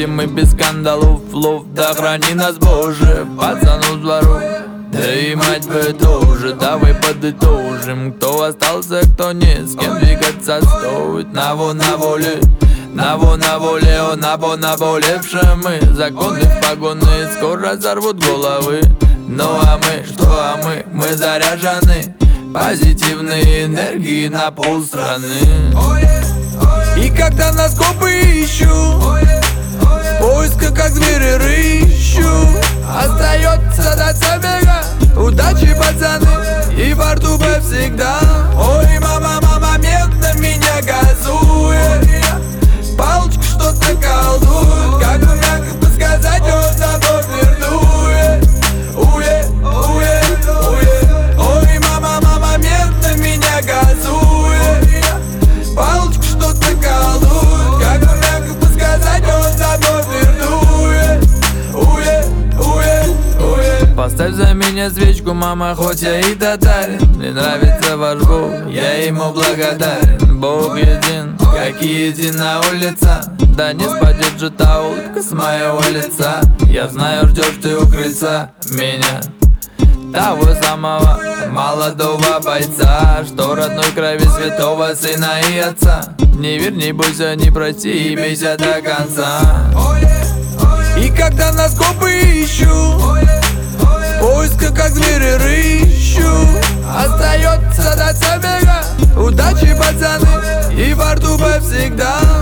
и мы без скандалов, лов. Да храни нас, Боже, пацану с двору. Да и мать бы тоже, давай подытожим. Кто остался, кто не, с кем двигаться стоит. На воле, на воле, наболевшие мы. Законы в погоны скоро взорвут головы. Ну а мы, что мы заряжены позитивной энергии на полстраны. И когда нас копы ищут, в поисках как звери рыщу, остается до забега. Удачи, пацаны, и во рту бы всегда. Ой, мама, медленно меня газует, палочка что-то колдует. Как бы мягко бы сказать, он за мной вернует. Ой, мама, медленно меня газует, палочка что-то колдует. Как бы мягко бы сказать, он за мной вернует. Поставь за меня свечку, мама, хоть я и татарин. Мне нравится ваш Бог, я ему благодарен. Бог един, как и единая улица. Да не спадет же та улыбка с моего лица. Я знаю, ждешь ты у крыльца меня, того самого молодого бойца, что родной крови святого сына и отца. Не верь, не бойся, не прости и бейся до конца. И когда нас копы ищут, в поисках как звери рыщу, остается до забега. Удачи, пацаны, и во рту бы всегда.